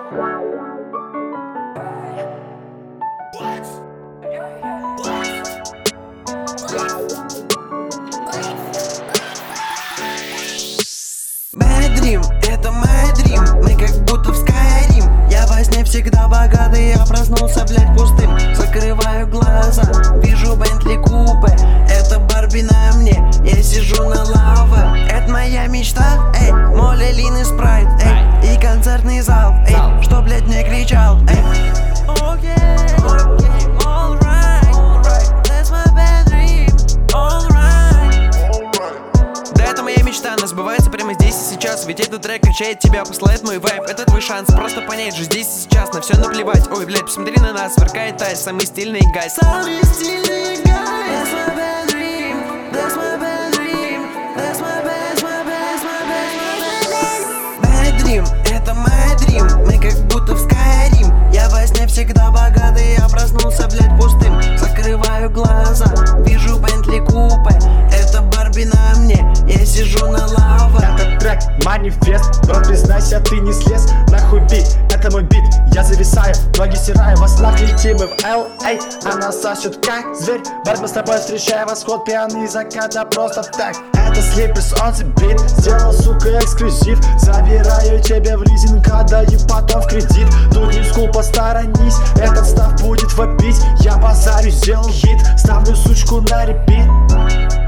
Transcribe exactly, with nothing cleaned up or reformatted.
Bad dream, это my dream. Мы как будто в Skyrim. Я во сне всегда богатый, я проснулся, блять, пустым. Закрываю глаза, вижу Бентли Купе. Это Барби на мне, я сижу на лаве. Это моя мечта, эй, моля, Лин и Спрайт, эй. И концертный зал, эй, что, блять, не кричал, эй. Она сбывается прямо здесь и сейчас. Ведь этот трек качает тебя, посылает мой вайб. Это твой шанс, просто понять же здесь и сейчас. На все наплевать, ой, блядь, посмотри на нас. Сверкает тайс, самый стильный гай. Самый стильный гай. That's my bad dream, that's my bad dream. That's my bad, my bad, my bad, my bad. Bad dream, это my dream. Мы как будто в Skyrim. Я во сне всегда богатый, я проснулся, блядь, пустым. Закрываю глаза, вижу Бентли Купе. Это Барби на мне, я сижу на лаве. Этот трек манифест, брат, признайся, ты не слез. Нахуй бит, это мой бит. Я зависаю, ноги стираю, во снах летим мы в эл эй. Она сосет как зверь, брат, мы с тобой встречаем восход. Пьяный заката просто так. Это Слиперс, он бит, сделал, сука, эксклюзив. Забираю тебя в лизинг, отдаю потом в кредит. Тут не скул, посторонись, этот став будет вопить. Я базарю, сделал хит, ставлю сучку на репит.